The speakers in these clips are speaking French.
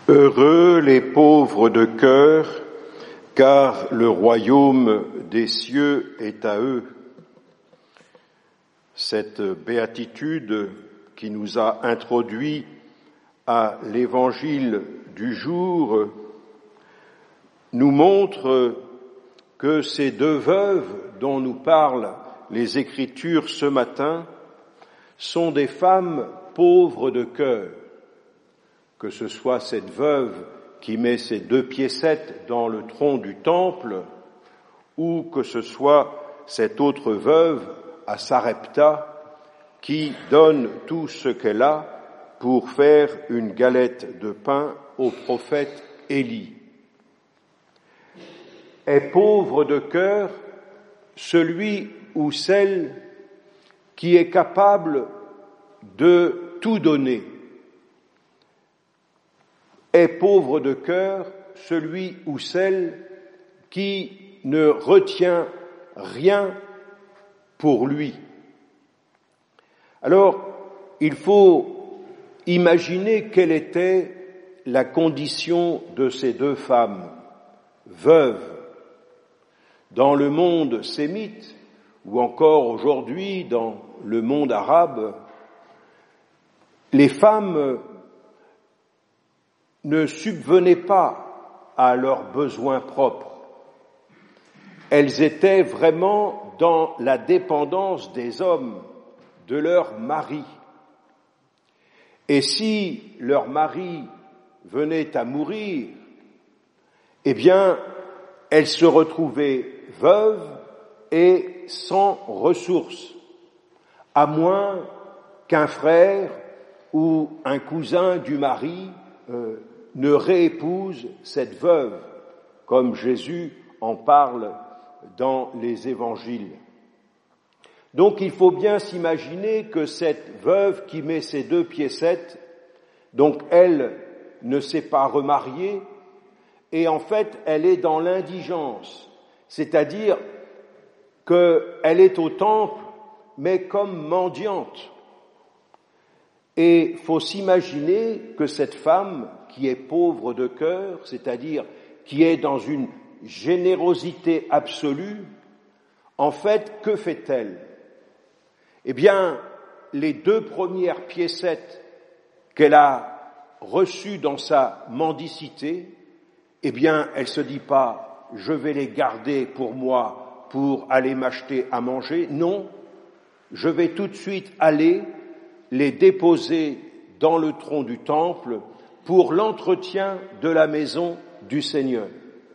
Heureux les pauvres de cœur, car le royaume des cieux est à eux. Cette béatitude qui nous a introduits à l'évangile du jour nous montre que ces deux veuves dont nous parlent les Écritures ce matin sont des femmes pauvres de cœur. Que ce soit cette veuve qui met ses 2 piécettes dans le tronc du temple, ou que ce soit cette autre veuve à Sarepta qui donne tout ce qu'elle a pour faire une galette de pain au prophète Élie. Est pauvre de cœur celui ou celle qui est capable de tout donner. Est pauvre de cœur celui ou celle qui ne retient rien pour lui. Alors, il faut imaginer quelle était la condition de ces deux femmes, veuves. Dans le monde sémite, ou encore aujourd'hui dans le monde arabe, les femmes ne subvenaient pas à leurs besoins propres. Elles étaient vraiment dans la dépendance des hommes, de leur mari. Et si leur mari venait à mourir, eh bien, elles se retrouvaient veuves et sans ressources, à moins qu'un frère ou un cousin du mari ne réépouse cette veuve, comme Jésus en parle dans les évangiles. Donc il faut bien s'imaginer que cette veuve qui met ses 2 piécettes, donc elle ne s'est pas remariée, et en fait elle est dans l'indigence, c'est-à-dire qu'elle est au temple, mais comme mendiante. Et faut s'imaginer que cette femme qui est pauvre de cœur, c'est-à-dire qui est dans une générosité absolue, en fait, que fait-elle? Eh bien, les 2 premières piécettes qu'elle a reçues dans sa mendicité, eh bien, elle se dit pas, je vais les garder pour moi, pour aller m'acheter à manger. Non, je vais tout de suite aller les déposer dans le tronc du temple pour l'entretien de la maison du Seigneur.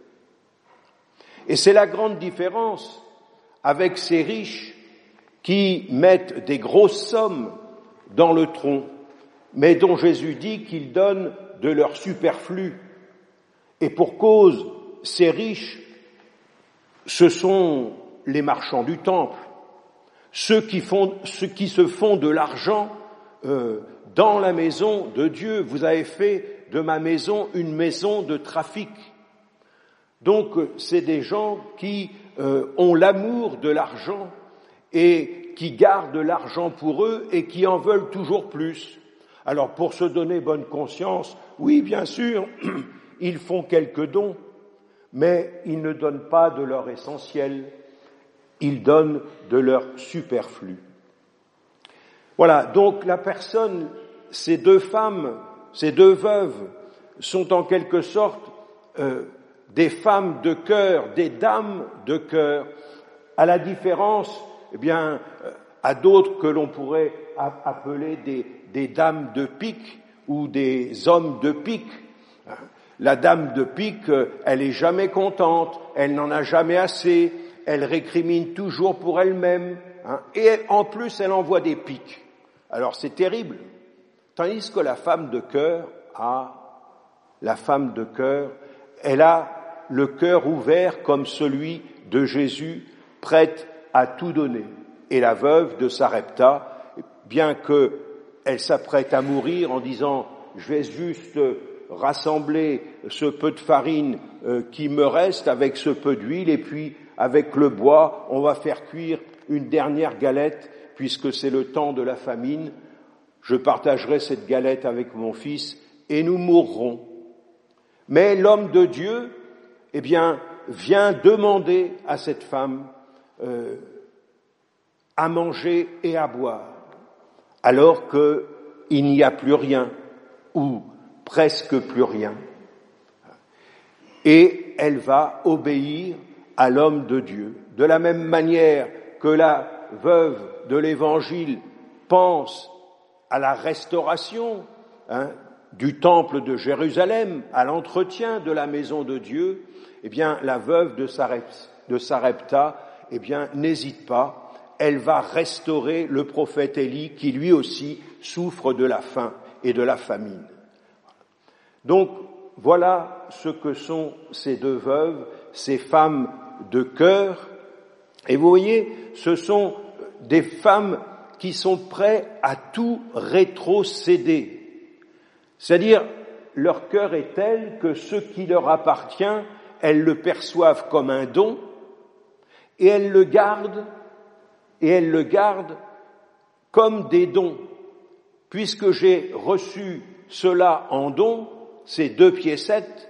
Et c'est la grande différence avec ces riches qui mettent des grosses sommes dans le tronc, mais dont Jésus dit qu'ils donnent de leur superflu. Et pour cause, ces riches, ce sont les marchands du temple, ceux qui se font de l'argent dans la maison de Dieu. Vous avez fait de ma maison une maison de trafic. Donc c'est des gens qui ont l'amour de l'argent et qui gardent l'argent pour eux et qui en veulent toujours plus. Alors pour se donner bonne conscience, oui bien sûr, ils font quelques dons, mais ils ne donnent pas de leur essentiel, ils donnent de leur superflu. Voilà, donc la personne, ces 2 femmes, ces 2 veuves, sont en quelque sorte des femmes de cœur, des dames de cœur, à la différence, eh bien, à d'autres que l'on pourrait appeler des dames de pique ou des hommes de pique. La dame de pique, elle est jamais contente, elle n'en a jamais assez, elle récrimine toujours pour elle-même, et en plus elle envoie des piques. Alors c'est terrible. Tandis que la femme de cœur, elle a le cœur ouvert comme celui de Jésus, prête à tout donner. Et la veuve de Sarepta, bien qu'elle s'apprête à mourir en disant « je vais juste rassembler ce peu de farine qui me reste avec ce peu d'huile et puis avec le bois, on va faire cuire une dernière galette puisque c'est le temps de la famine. Je partagerai cette galette avec mon fils et nous mourrons. » Mais l'homme de Dieu, vient demander à cette femme à manger et à boire, alors qu'il n'y a plus rien, ou presque plus rien. Et elle va obéir à l'homme de Dieu. De la même manière que la veuve de l'Évangile pense à la restauration du temple de Jérusalem, à l'entretien de la maison de Dieu, la veuve de Sarepta, n'hésite pas, elle va restaurer le prophète Élie qui lui aussi souffre de la faim et de la famine. Donc, voilà ce que sont ces deux veuves, ces femmes de cœur. Et vous voyez, ce sont des femmes qui sont prêtes à tout rétrocéder. C'est-à-dire, leur cœur est tel que ce qui leur appartient, elles le perçoivent comme un don, et elles le gardent comme des dons. Puisque j'ai reçu cela en don, ces 2 piécettes,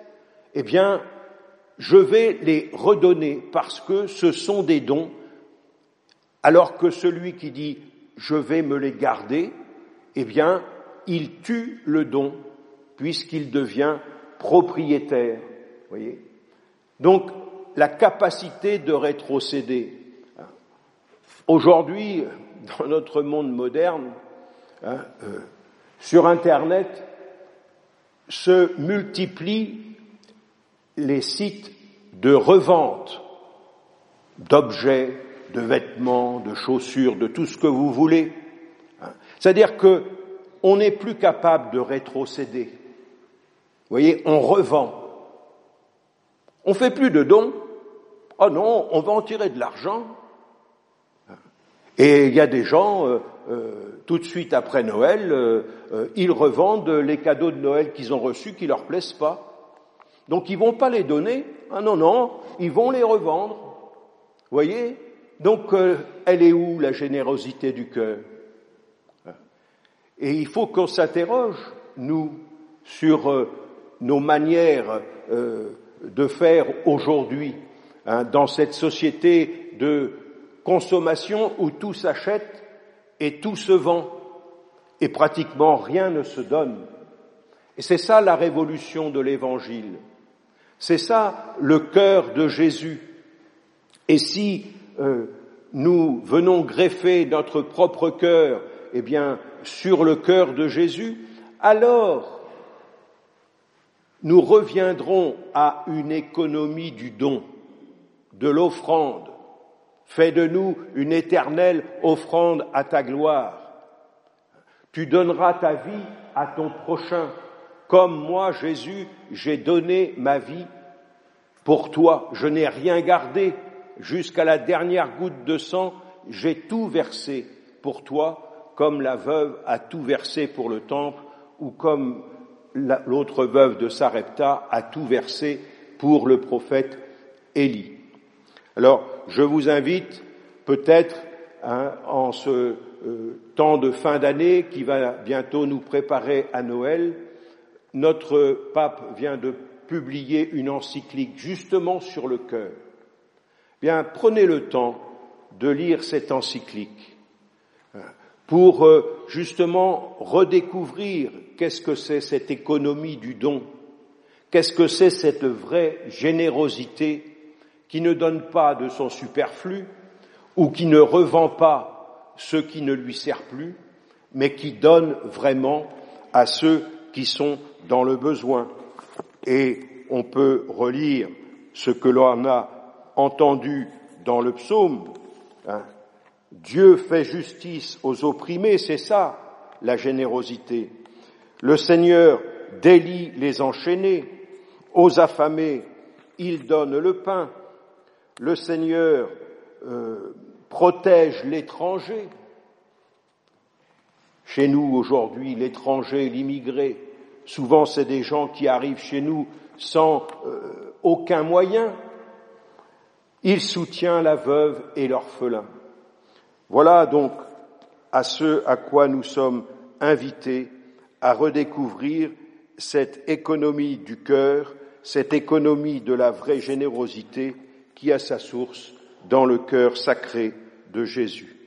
je vais les redonner parce que ce sont des dons, alors que celui qui dit « je vais me les garder », il tue le don puisqu'il devient propriétaire. Voyez ? Donc, la capacité de rétrocéder. Aujourd'hui, dans notre monde moderne, sur Internet, se multiplient les sites de revente d'objets, de vêtements, de chaussures, de tout ce que vous voulez. C'est-à-dire que on n'est plus capable de rétrocéder. Vous voyez, on revend. On fait plus de dons. Oh non, on va en tirer de l'argent. Et il y a des gens, tout de suite après Noël, ils revendent les cadeaux de Noël qu'ils ont reçus qui leur plaisent pas. Donc ils vont pas les donner. Ah non, ils vont les revendre. Vous voyez ? Donc elle est où la générosité du cœur ? Et il faut qu'on s'interroge, nous, sur nos manières de faire aujourd'hui, dans cette société de consommation où tout s'achète et tout se vend et pratiquement rien ne se donne. Et c'est ça la révolution de l'Évangile. C'est ça le cœur de Jésus. Et si nous venons greffer notre propre cœur, sur le cœur de Jésus, alors nous reviendrons à une économie du don, de l'offrande. Fais de nous une éternelle offrande à ta gloire. Tu donneras ta vie à ton prochain, comme moi, Jésus, j'ai donné ma vie pour toi. Je n'ai rien gardé jusqu'à la dernière goutte de sang, j'ai tout versé pour toi, comme la veuve a tout versé pour le temple, ou comme l'autre veuve de Sarepta a tout versé pour le prophète Élie. Alors, je vous invite peut-être, en ce temps de fin d'année qui va bientôt nous préparer à Noël, notre pape vient de publier une encyclique justement sur le cœur. Bien, prenez le temps de lire cette encyclique pour justement redécouvrir qu'est-ce que c'est cette économie du don, qu'est-ce que c'est cette vraie générosité qui ne donne pas de son superflu ou qui ne revend pas ce qui ne lui sert plus, mais qui donne vraiment à ceux qui sont dans le besoin. Et on peut relire ce que l'on a entendu dans le psaume. Dieu fait justice aux opprimés, c'est ça la générosité. Le Seigneur délie les enchaînés, aux affamés il donne le pain. Le Seigneur protège l'étranger. Chez nous aujourd'hui, l'étranger, l'immigré, souvent c'est des gens qui arrivent chez nous sans aucun moyen. Il soutient la veuve et l'orphelin. Voilà donc à ce à quoi nous sommes invités, à redécouvrir cette économie du cœur cette économie de la vraie générosité qui a sa source dans le cœur sacré de Jésus.